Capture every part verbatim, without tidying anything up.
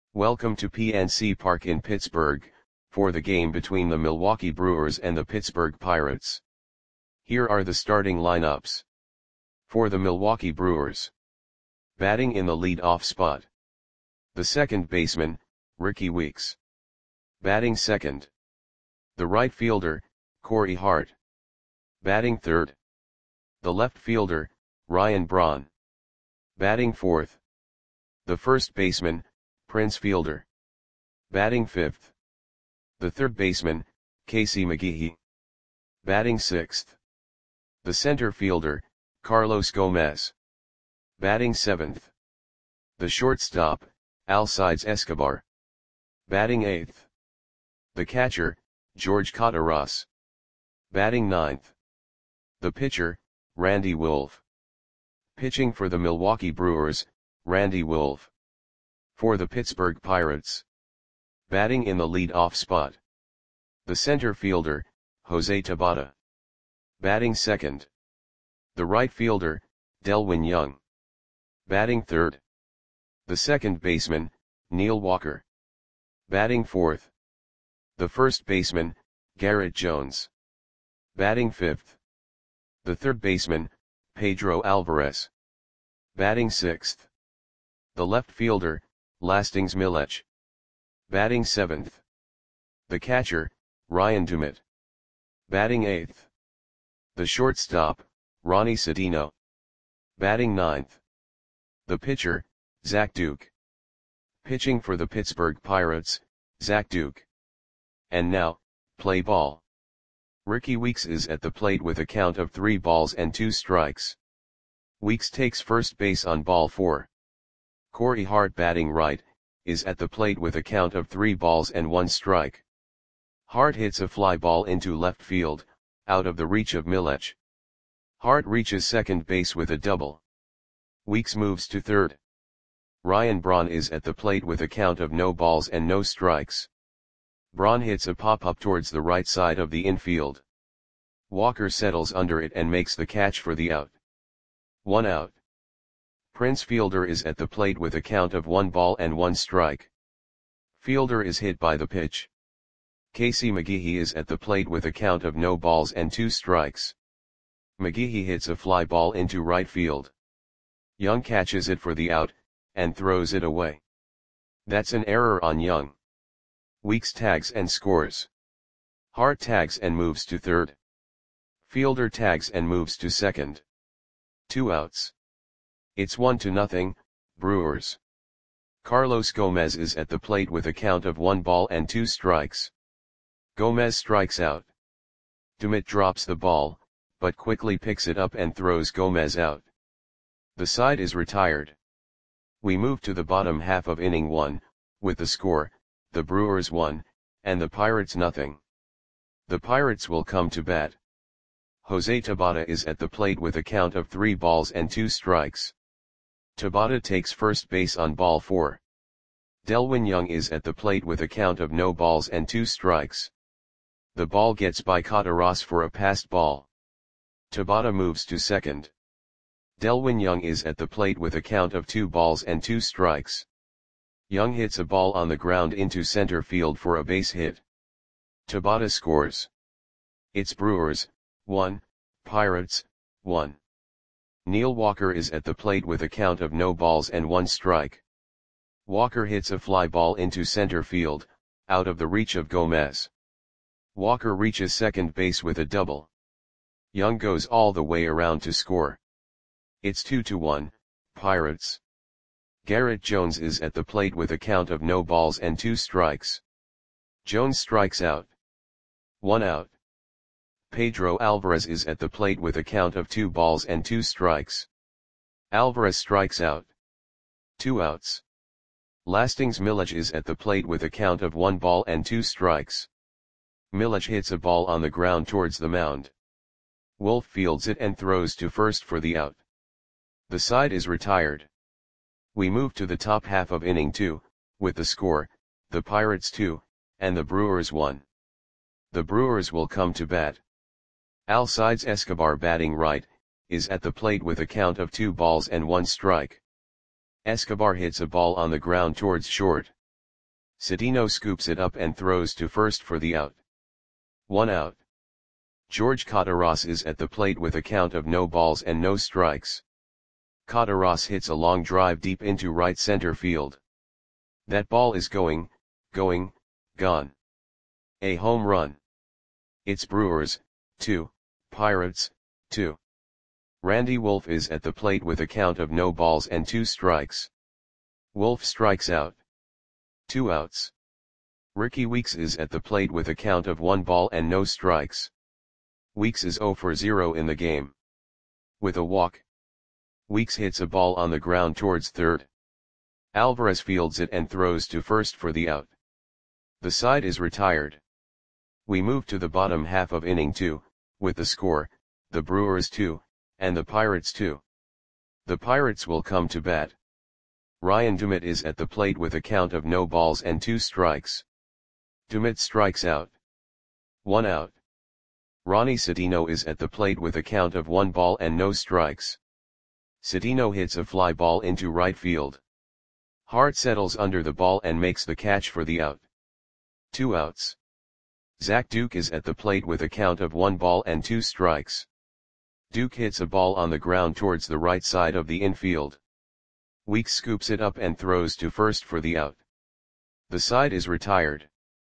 Welcome to P N C Park in Pittsburgh, for the game between the Milwaukee Brewers and the Pittsburgh Pirates. Here are the starting lineups. For the Milwaukee Brewers. Batting in the lead-off spot. The second baseman, Rickie Weeks. Batting second. The right fielder, Corey Hart. Batting third. The left fielder, Ryan Braun. Batting fourth. The first baseman, Prince Fielder. Batting fifth. The third baseman, Casey McGehee. Batting sixth. The center fielder, Carlos Gomez. Batting seventh. The shortstop, Alcides Escobar. Batting eighth. The catcher, George Kottaras. Batting ninth. The pitcher, Randy Wolf. Pitching for the Milwaukee Brewers, Randy Wolf. For the Pittsburgh Pirates. Batting in the lead-off spot. The center fielder, Jose Tabata. Batting second. The right fielder, Delwin Young. Batting third. The second baseman, Neil Walker. Batting fourth. The first baseman, Garrett Jones. Batting fifth. The third baseman, Pedro Alvarez. Batting sixth. The left fielder, Lastings Milech. Batting seventh. The catcher, Ryan Dumit. Batting eighth. The shortstop, Ronnie Sedino. Batting ninth. The pitcher, Zach Duke. Pitching for the Pittsburgh Pirates, Zach Duke. And now, play ball. Rickie Weeks is at the plate with a count of three balls and two strikes. Weeks takes first base on ball four. Corey Hart, batting right, is at the plate with a count of three balls and one strike. Hart hits a fly ball into left field, out of the reach of Milech. Hart reaches second base with a double. Weeks moves to third. Ryan Braun is at the plate with a count of no balls and no strikes. Braun hits a pop-up towards the right side of the infield. Walker settles under it and makes the catch for the out. One out. Prince Fielder is at the plate with a count of one ball and one strike. Fielder is hit by the pitch. Casey McGehee is at the plate with a count of no balls and two strikes. McGehee hits a fly ball into right field. Young catches it for the out, and throws it away. That's an error on Young. Weeks tags and scores. Hart tags and moves to third. Fielder tags and moves to second. Two outs. It's one to nothing, Brewers. Carlos Gomez is at the plate with a count of one ball and two strikes. Gomez strikes out. Dumit drops the ball, but quickly picks it up and throws Gomez out. The side is retired. We move to the bottom half of inning one, with the score, the Brewers one, and the Pirates nothing. The Pirates will come to bat. Jose Tabata is at the plate with a count of three balls and two strikes. Tabata takes first base on ball four. Delwin Young is at the plate with a count of no balls and two strikes. The ball gets by Kottaras for a passed ball. Tabata moves to second. Delwin Young is at the plate with a count of two balls and two strikes. Young hits a ball on the ground into center field for a base hit. Tabata scores. It's Brewers, one, Pirates, one. Neil Walker is at the plate with a count of no balls and one strike. Walker hits a fly ball into center field, out of the reach of Gomez. Walker reaches second base with a double. Young goes all the way around to score. It's two to one, Pirates. Garrett Jones is at the plate with a count of no balls and two strikes. Jones strikes out. One out. Pedro Alvarez is at the plate with a count of two balls and two strikes. Alvarez strikes out. Two outs. Lastings Milech is at the plate with a count of one ball and two strikes. Milech hits a ball on the ground towards the mound. Wolf fields it and throws to first for the out. The side is retired. We move to the top half of inning two, with the score, the Pirates two, and the Brewers one. The Brewers will come to bat. Alcides Escobar, batting right, is at the plate with a count of two balls and one strike. Escobar hits a ball on the ground towards short. Cedeno scoops it up and throws to first for the out. One out. George Cataras is at the plate with a count of no balls and no strikes. Cataras hits a long drive deep into right center field. That ball is going, going, gone. A home run. It's Brewers, two, Pirates, two. Randy Wolf is at the plate with a count of no balls and two strikes. Wolf strikes out. Two outs. Ricky Weeks is at the plate with a count of one ball and no strikes. Weeks is zero for zero in the game. With a walk. Weeks hits a ball on the ground towards third. Alvarez fields it and throws to first for the out. The side is retired. We move to the bottom half of inning two, with the score, the Brewers two, and the Pirates two. The Pirates will come to bat. Ryan Dumit is at the plate with a count of no balls and two strikes. Dumit strikes out. One out. Ronnie Cedeno is at the plate with a count of one ball and no strikes. Cedeno hits a fly ball into right field. Hart settles under the ball and makes the catch for the out. Two outs. Zach Duke is at the plate with a count of one ball and two strikes. Duke hits a ball on the ground towards the right side of the infield. Weeks scoops it up and throws to first for the out. The side is retired.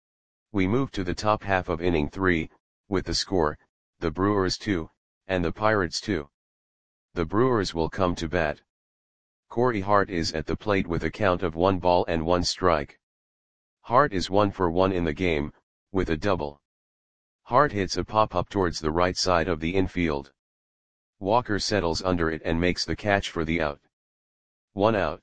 We move to the top half of inning three, with the score, the Brewers two, and the Pirates two. The Brewers will come to bat. Corey Hart is at the plate with a count of one ball and one strike. Hart is one for one in the game, with a double. Hart hits a pop-up towards the right side of the infield. Walker settles under it and makes the catch for the out. One out.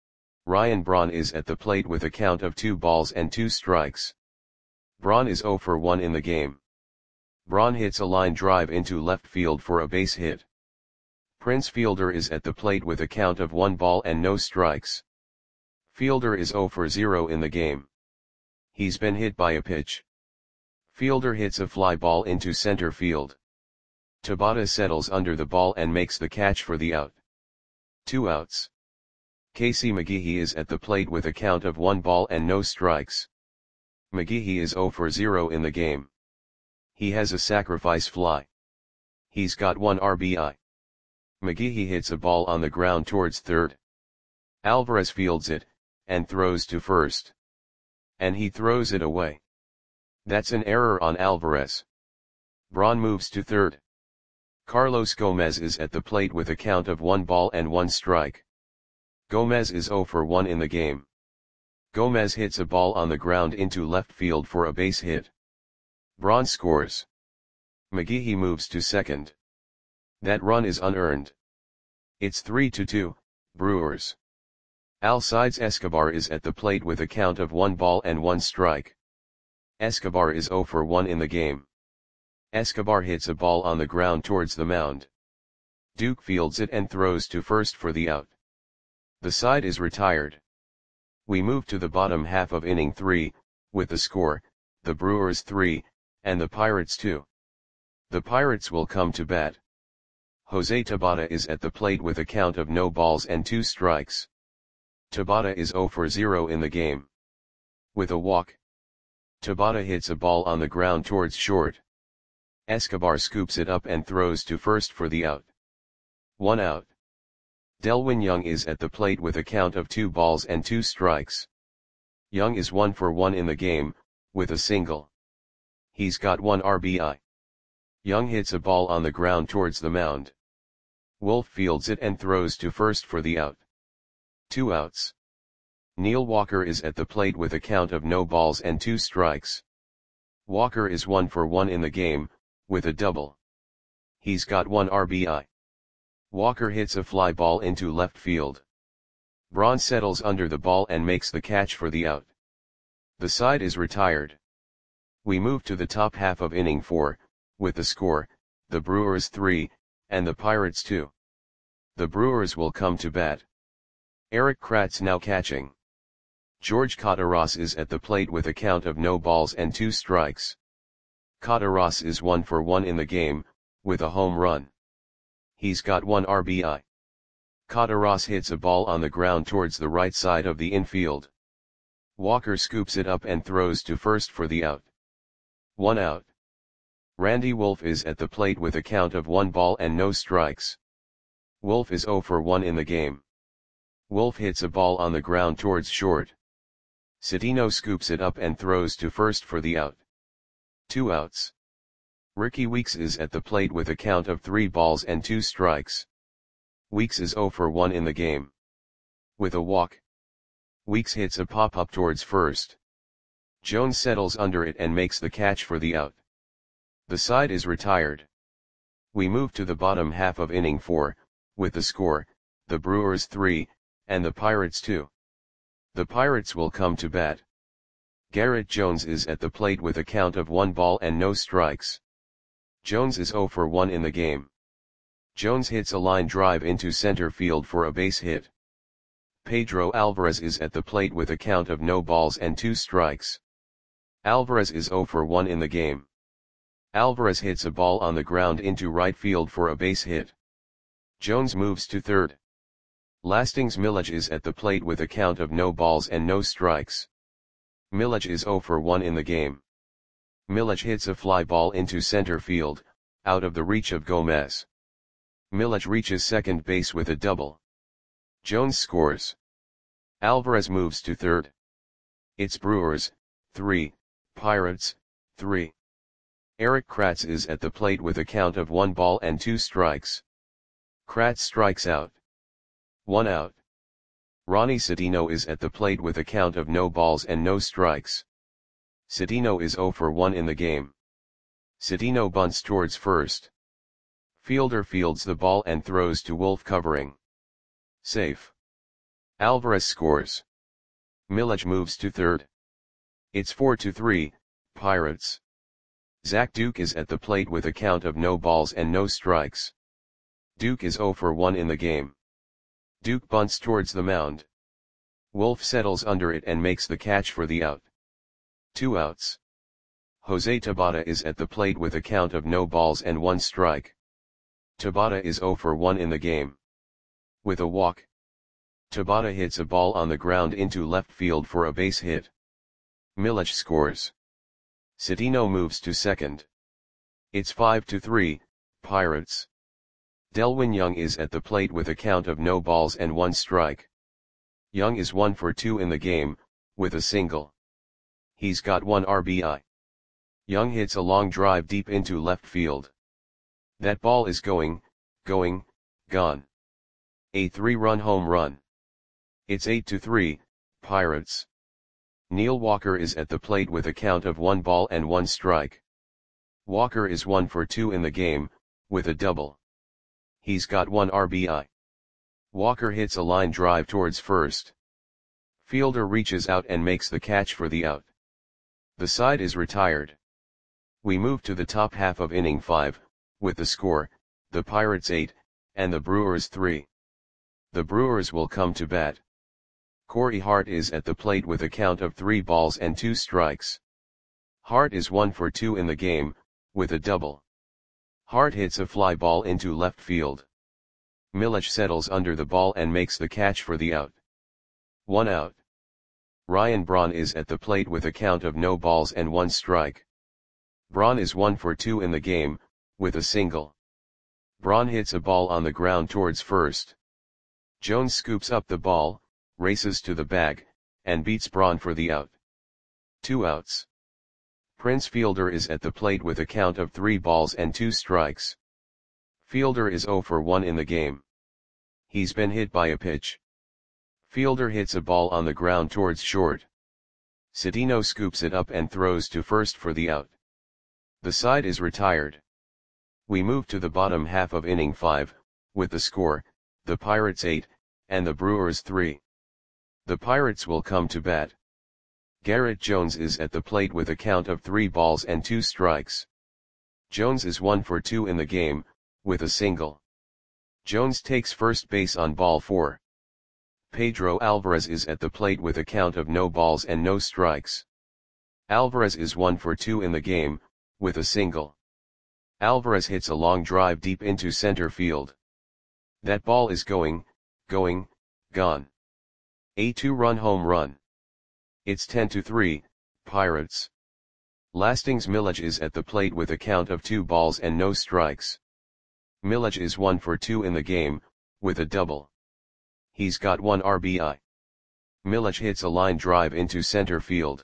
Ryan Braun is at the plate with a count of two balls and two strikes. Braun is zero for one in the game. Braun hits a line drive into left field for a base hit. Prince Fielder is at the plate with a count of one ball and no strikes. Fielder is zero for zero in the game. He's been hit by a pitch. Fielder hits a fly ball into center field. Tabata settles under the ball and makes the catch for the out. Two outs. Casey McGehee is at the plate with a count of one ball and no strikes. McGehee is zero for zero in the game. He has a sacrifice fly. He's got one R B I. McGehee hits a ball on the ground towards third. Alvarez fields it, and throws to first. And he throws it away. That's an error on Alvarez. Braun moves to third. Carlos Gomez is at the plate with a count of one ball and one strike. Gomez is zero for one in the game. Gomez hits a ball on the ground into left field for a base hit. Braun scores. McGehee moves to second. That run is unearned. It's three to two, Brewers. Alcides Escobar is at the plate with a count of one ball and one strike. Escobar is zero for one in the game. Escobar hits a ball on the ground towards the mound. Duke fields it and throws to first for the out. The side is retired. We move to the bottom half of inning three, with the score, the Brewers three, and the Pirates two. The Pirates will come to bat. Jose Tabata is at the plate with a count of no balls and two strikes. Tabata is zero for zero in the game. With a walk. Tabata hits a ball on the ground towards short. Escobar scoops it up and throws to first for the out. One out. Delwin Young is at the plate with a count of two balls and two strikes. Young is one for one in the game, with a single. He's got one R B I. Young hits a ball on the ground towards the mound. Wolf fields it and throws to first for the out. Two outs. Neil Walker is at the plate with a count of no balls and two strikes. Walker is one for one in the game, with a double. He's got one R B I. Walker hits a fly ball into left field. Braun settles under the ball and makes the catch for the out. The side is retired. We move to the top half of inning four, with the score, the Brewers three, and the Pirates two. The Brewers will come to bat. Eric Kratz now catching. George Cataras is at the plate with a count of no balls and two strikes. Cataras is one for one in the game, with a home run. He's got one R B I. Cataras hits a ball on the ground towards the right side of the infield. Walker scoops it up and throws to first for the out. One out. Randy Wolf is at the plate with a count of one ball and no strikes. Wolf is zero for one in the game. Wolf hits a ball on the ground towards short. Citino scoops it up and throws to first for the out. Two outs. Ricky Weeks is at the plate with a count of three balls and two strikes. Weeks is zero for one in the game. With a walk, Weeks hits a pop-up towards first. Jones settles under it and makes the catch for the out. The side is retired. We move to the bottom half of inning four, with the score, the Brewers three, and the Pirates two. The Pirates will come to bat. Garrett Jones is at the plate with a count of one ball and no strikes. Jones is zero for one in the game. Jones hits a line drive into center field for a base hit. Pedro Alvarez is at the plate with a count of no balls and two strikes. Alvarez is zero for one in the game. Alvarez hits a ball on the ground into right field for a base hit. Jones moves to third. Lastings Milledge is at the plate with a count of no balls and no strikes. Milledge is zero for one in the game. Milledge hits a fly ball into center field, out of the reach of Gomez. Milledge reaches second base with a double. Jones scores. Alvarez moves to third. It's Brewers, three, Pirates, three. Eric Kratz is at the plate with a count of one ball and two strikes. Kratz strikes out. One out. Ronnie Citino is at the plate with a count of no balls and no strikes. Citino is zero for one in the game. Citino bunts towards first. Fielder fields the ball and throws to Wolf covering. Safe. Alvarez scores. Milledge moves to third. It's four to three, Pirates. Zach Duke is at the plate with a count of no balls and no strikes. Duke is zero for one in the game. Duke bunts towards the mound. Wolf settles under it and makes the catch for the out. Two outs. Jose Tabata is at the plate with a count of no balls and one strike. Tabata is zero for one in the game. With a walk, Tabata hits a ball on the ground into left field for a base hit. Milledge scores. Citino moves to second. It's five to three, Pirates. Delwin Young is at the plate with a count of no balls and one strike. Young is one for two in the game, with a single. He's got one R B I. Young hits a long drive deep into left field. That ball is going, going, gone. A three-run home run. It's eight to three, Pirates. Neil Walker is at the plate with a count of one ball and one strike. Walker is one for two in the game, with a double. He's got one R B I. Walker hits a line drive towards first. Fielder reaches out and makes the catch for the out. The side is retired. We move to the top half of inning five, with the score, the Pirates eight, and the Brewers three. The Brewers will come to bat. Corey Hart is at the plate with a count of three balls and two strikes. Hart is one for two in the game, with a double. Hart hits a fly ball into left field. Milledge settles under the ball and makes the catch for the out. One out. Ryan Braun is at the plate with a count of no balls and one strike. Braun is one for two in the game, with a single. Braun hits a ball on the ground towards first. Jones scoops up the ball, races to the bag, and beats Braun for the out. Two outs. Prince Fielder is at the plate with a count of three balls and two strikes. Fielder is zero for one in the game. He's been hit by a pitch. Fielder hits a ball on the ground towards short. Citino scoops it up and throws to first for the out. The side is retired. We move to the bottom half of inning five, with the score, the Pirates eight, and the Brewers three. The Pirates will come to bat. Garrett Jones is at the plate with a count of three balls and two strikes. Jones is one for two in the game, with a single. Jones takes first base on ball four. Pedro Alvarez is at the plate with a count of no balls and no strikes. Alvarez is one for two in the game, with a single. Alvarez hits a long drive deep into center field. That ball is going, going, gone. A two-run home run. It's ten to three, Pirates. Lastings Milledge is at the plate with a count of two balls and no strikes. Milledge is one for two in the game, with a double. He's got one R B I. Milledge hits a line drive into center field.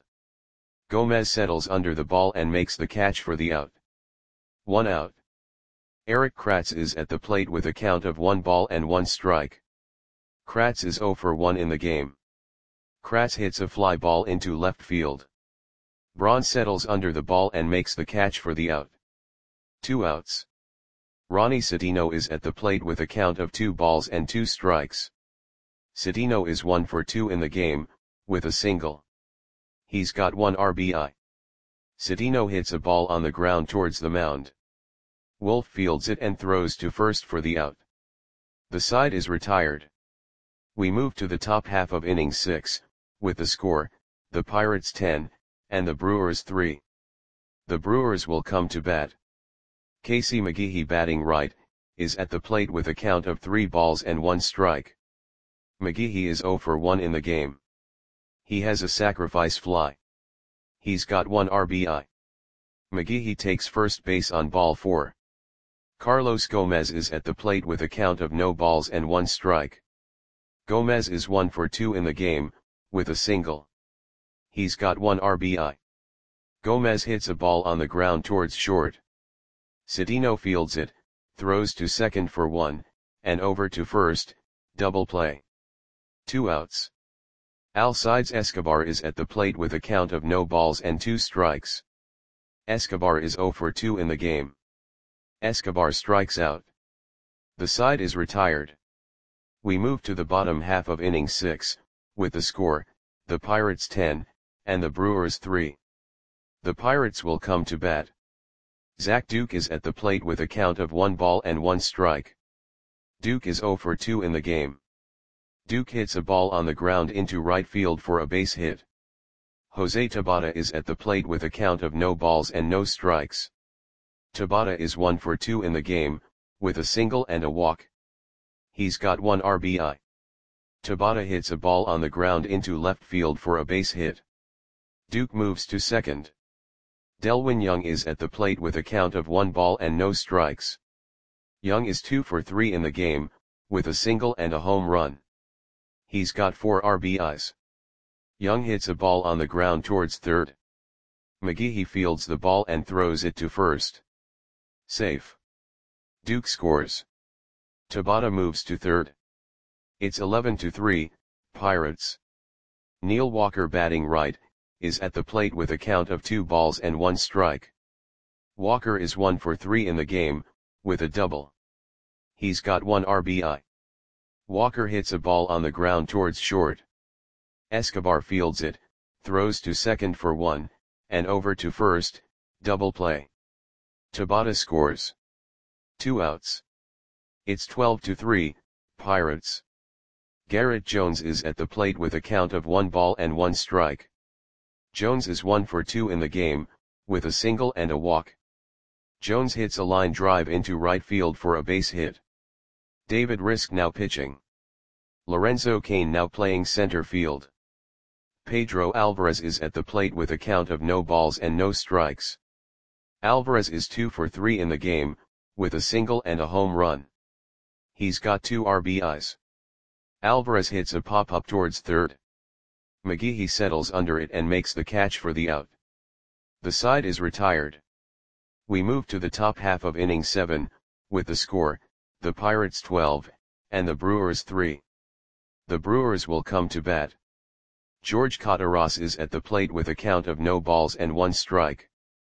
Gomez settles under the ball and makes the catch for the out. One out. Erik Kratz is at the plate with a count of one ball and one strike. Kratz is zero for one in the game. Kratz hits a fly ball into left field. Braun settles under the ball and makes the catch for the out. Two outs. Ronnie Citino is at the plate with a count of two balls and two strikes. Citino is one for two in the game, with a single. He's got one R B I. Citino hits a ball on the ground towards the mound. Wolf fields it and throws to first for the out. The side is retired. We move to the top half of inning six, with the score, the Pirates ten, and the Brewers three. The Brewers will come to bat. Casey McGehee, batting right, is at the plate with a count of three balls and one strike. McGehee is zero for one in the game. He has a sacrifice fly. He's got one R B I. McGehee takes first base on ball four. Carlos Gomez is at the plate with a count of no balls and one strike. Gomez is one for two in the game, with a single. He's got one R B I. Gomez hits a ball on the ground towards short. Citino fields it, throws to second for one, and over to first, double play. Two outs. Alcides Escobar is at the plate with a count of no balls and two strikes. Escobar is zero for two in the game. Escobar strikes out. The side is retired. We move to the bottom half of inning six, with the score, the Pirates ten, and the Brewers three. The Pirates will come to bat. Zach Duke is at the plate with a count of one ball and one strike. Duke is zero for two in the game. Duke hits a ball on the ground into right field for a base hit. Jose Tabata is at the plate with a count of no balls and no strikes. Tabata is one for two in the game, with a single and a walk. He's got one R B I. Tabata hits a ball on the ground into left field for a base hit. Duke moves to second. Delwin Young is at the plate with a count of one ball and no strikes. Young is two for three in the game, with a single and a home run. He's got four R B Is. Young hits a ball on the ground towards third. McGehee fields the ball and throws it to first. Safe. Duke scores. Tabata moves to third. It's eleven to three, Pirates. Neil Walker, batting right, is at the plate with a count of two balls and one strike. Walker is one for three in the game, with a double. He's got one R B I. Walker hits a ball on the ground towards short. Escobar fields it, throws to second for one, and over to first, double play. Tabata scores. Two outs. It's twelve to three, Pirates. Garrett Jones is at the plate with a count of one ball and one strike. Jones is one for two in the game, with a single and a walk. Jones hits a line drive into right field for a base hit. David Risk now pitching. Lorenzo Cain now playing center field. Pedro Alvarez is at the plate with a count of no balls and no strikes. Alvarez is two for three in the game, with a single and a home run. He's got two R B Is. Alvarez hits a pop-up towards third. McGehee settles under it and makes the catch for the out. The side is retired. We move to the top half of inning seven, with the score, the Pirates twelve, and the Brewers three. The Brewers will come to bat. George Cotaras is at the plate with a count of no balls and one strike.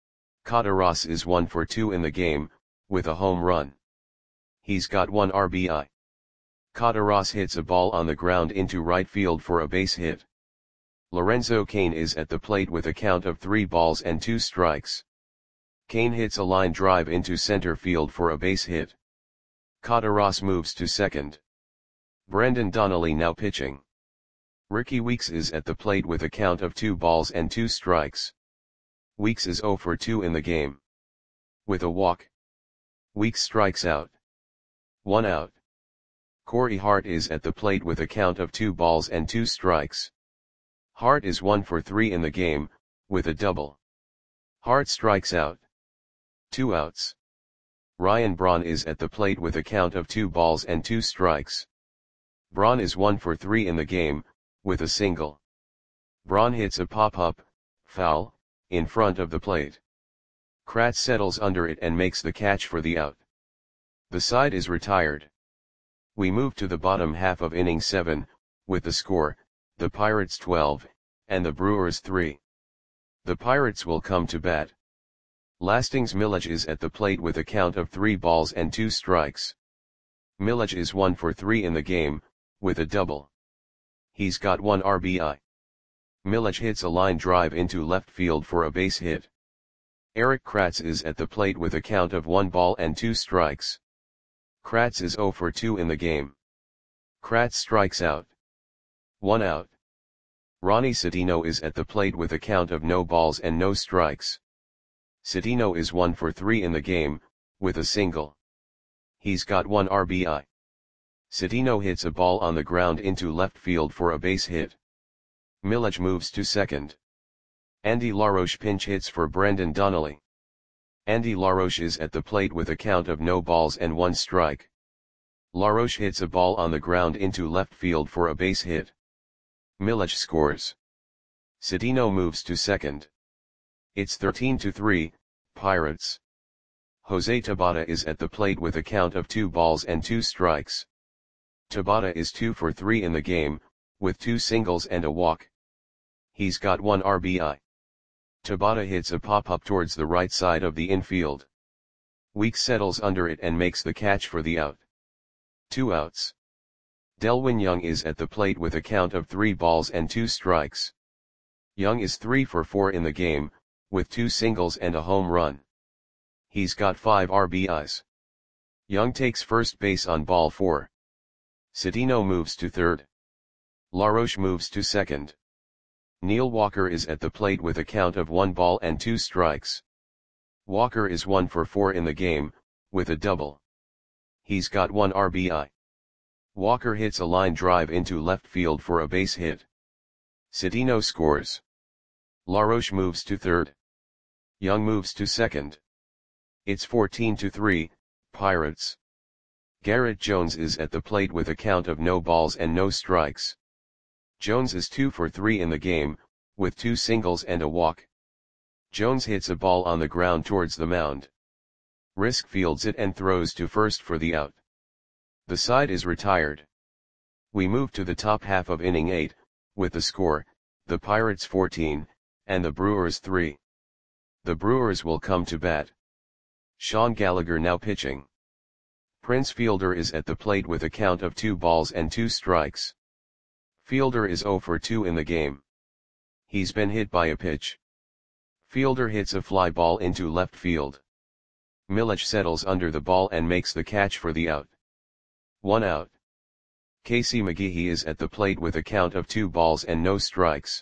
Cotaras is one for two in the game, with a home run. He's got one R B I. Cotaras hits a ball on the ground into right field for a base hit. Lorenzo Cain is at the plate with a count of three balls and two strikes. Cain hits a line drive into center field for a base hit. Cotaras moves to second. Brendan Donnelly now pitching. Ricky Weeks is at the plate with a count of two balls and two strikes. Weeks is zero for two in the game. With a walk. Weeks strikes out. One out. Corey Hart is at the plate with a count of two balls and two strikes. Hart is one for three in the game, with a double. Hart strikes out. Two outs. Ryan Braun is at the plate with a count of two balls and two strikes. Braun is one for three in the game, with a single. Braun hits a pop-up, foul, in front of the plate. Kratz settles under it and makes the catch for the out. The side is retired. We move to the bottom half of inning seven, with the score, the Pirates twelve, and the Brewers three. The Pirates will come to bat. Lastings Milledge is at the plate with a count of three balls and two strikes. Milledge is one for three in the game, with a double. He's got one R B I. Milledge hits a line drive into left field for a base hit. Erik Kratz is at the plate with a count of one ball and two strikes. Kratz is zero for two in the game. Kratz strikes out. One out. Ronnie Cedeno is at the plate with a count of no balls and no strikes. Cedeno is one for three in the game, with a single. He's got one R B I. Cedeno hits a ball on the ground into left field for a base hit. Milledge moves to second. Andy LaRoche pinch hits for Brendan Donnelly. Andy LaRoche is at the plate with a count of no balls and one strike. LaRoche hits a ball on the ground into left field for a base hit. Milledge scores. Cedeno moves to second. It's thirteen to three, Pirates. Jose Tabata is at the plate with a count of two balls and two strikes. Tabata is two for three in the game, with two singles and a walk. He's got one R B I. Tabata hits a pop-up towards the right side of the infield. Weeks settles under it and makes the catch for the out. Two outs. Delwin Young is at the plate with a count of three balls and two strikes. Young is three for four in the game, with two singles and a home run. He's got five R B Is. Young takes first base on ball four. Cedeno moves to third. LaRoche moves to second. Neil Walker is at the plate with a count of one ball and two strikes. Walker is one for four in the game, with a double. He's got one R B I. Walker hits a line drive into left field for a base hit. Cedeno scores. LaRoche moves to third. Young moves to second. It's fourteen to three, Pirates. Garrett Jones is at the plate with a count of no balls and no strikes. Jones is two for three in the game, with two singles and a walk. Jones hits a ball on the ground towards the mound. Risk fields it and throws to first for the out. The side is retired. We move to the top half of inning eight, with the score, the Pirates fourteen, and the Brewers three. The Brewers will come to bat. Sean Gallagher now pitching. Prince Fielder is at the plate with a count of two balls and two strikes. Fielder is zero for two in the game. He's been hit by a pitch. Fielder hits a fly ball into left field. Milledge settles under the ball and makes the catch for the out. One out. Casey McGehee is at the plate with a count of two balls and no strikes.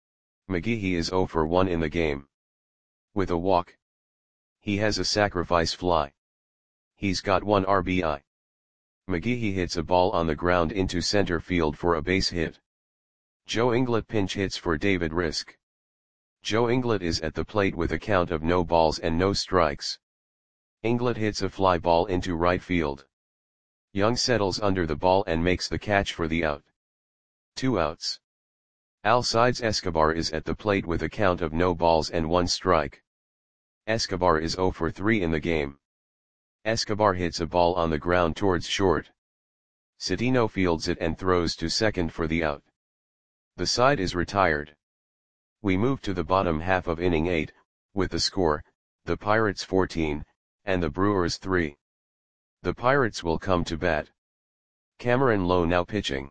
McGehee is zero for one in the game. With a walk. He has a sacrifice fly. He's got one R B I. McGehee hits a ball on the ground into center field for a base hit. Joe Inglett pinch hits for David Risk. Joe Inglett is at the plate with a count of no balls and no strikes. Inglett hits a fly ball into right field. Young settles under the ball and makes the catch for the out. Two outs. Alcides Escobar is at the plate with a count of no balls and one strike. Escobar is zero for three in the game. Escobar hits a ball on the ground towards short. Cedeno fields it and throws to second for the out. The side is retired. We move to the bottom half of inning eight, with the score, the Pirates fourteen, and the Brewers three. The Pirates will come to bat. Cameron Lowe now pitching.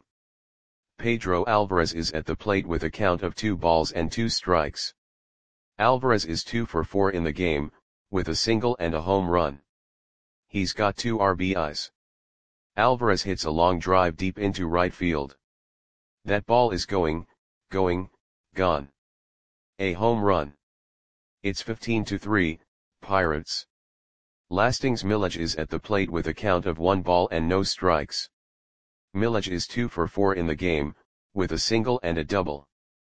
Pedro Alvarez is at the plate with a count of two balls and two strikes. Alvarez is two for four in the game, with a single and a home run. He's got two R B Is. Alvarez hits a long drive deep into right field. That ball is going, going, gone. A home run. It's fifteen to three, Pirates. Lastings Milledge is at the plate with a count of one ball and no strikes. Milledge is two for four in the game, with a single and a double.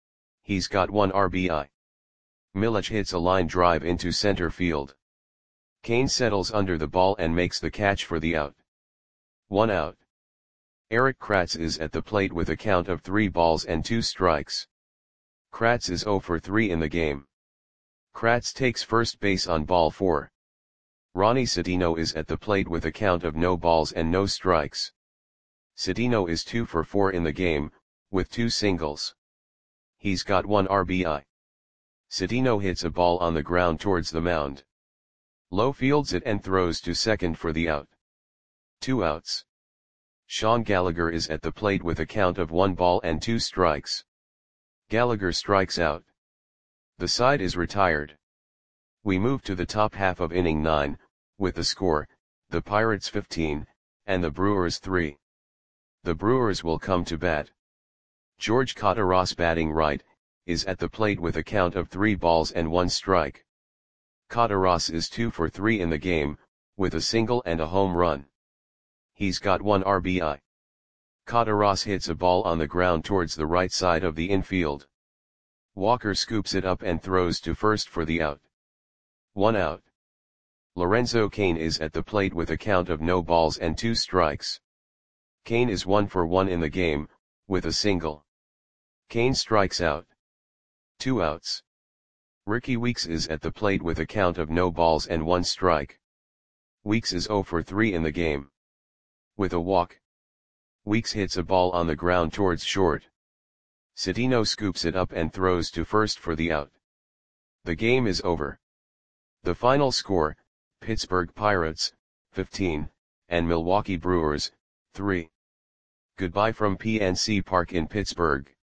He's got one R B I. Milic hits a line drive into center field. Cain settles under the ball and makes the catch for the out. One out. Erik Kratz is at the plate with a count of three balls and two strikes. Kratz is zero for three in the game. Kratz takes first base on ball four. Ronnie Cedeno is at the plate with a count of no balls and no strikes. Cedeno is two for four in the game, with two singles. He's got one R B I. Cedeno hits a ball on the ground towards the mound. Lowe fields it and throws to second for the out. Two outs. Sean Gallagher is at the plate with a count of one ball and two strikes. Gallagher strikes out. The side is retired. We move to the top half of inning nine, with the score, the Pirates fifteen, and the Brewers three. The Brewers will come to bat. George Kottaras, batting right, is at the plate with a count of three balls and one strike. Kottaras is two for three in the game, with a single and a home run. He's got one R B I. Kottaras hits a ball on the ground towards the right side of the infield. Walker scoops it up and throws to first for the out. One out. Lorenzo Cain is at the plate with a count of no balls and two strikes. Cain is one for one in the game, with a single. Cain strikes out. Two outs. Ricky Weeks is at the plate with a count of no balls and one strike. Weeks is zero for three in the game. With a walk. Weeks hits a ball on the ground towards short. Cedeno scoops it up and throws to first for the out. The game is over. The final score, Pittsburgh Pirates, fifteen, and Milwaukee Brewers, three. Goodbye from P N C Park in Pittsburgh.